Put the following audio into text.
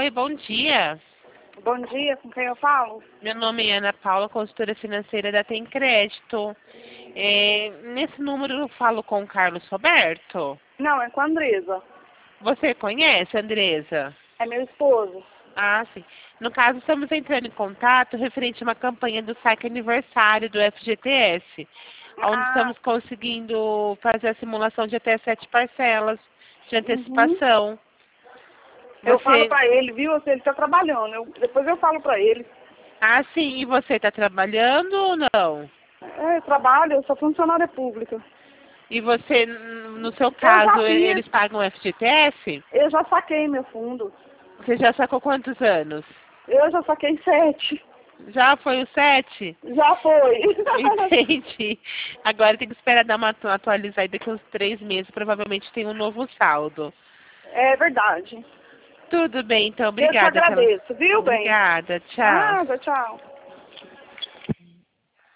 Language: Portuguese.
Oi, bom dia. Bom dia, com quem eu falo? Meu nome é Ana Paula, consultora financeira da Tem Crédito. Nesse número eu falo com o Carlos Roberto. Não, é com a Andresa. Você conhece, Andresa? É meu esposo. Ah, sim. No caso, estamos entrando em contato referente a uma campanha do saque aniversário do FGTS, onde Ah, estamos conseguindo fazer a simulação de até 7 parcelas de uhum. antecipação. Eu falo Você... pra ele, viu? Ele tá trabalhando. Depois eu falo pra ele. Ah, sim. E você está trabalhando ou não? Eu trabalho, eu sou funcionária pública. E você, no seu Eu caso, já fiz, eles pagam FGTS? eu já saquei meu fundo. Você já sacou quantos anos? Eu já saquei 7. Já foi o 7? Já foi. Entendi. Agora tem que esperar dar uma atualizar e daqui uns 3 meses provavelmente tem um novo saldo. É verdade. Tudo bem, então. Eu te Obrigada pela... agradeço, viu, bem? Obrigada. Tchau. Nada, tchau.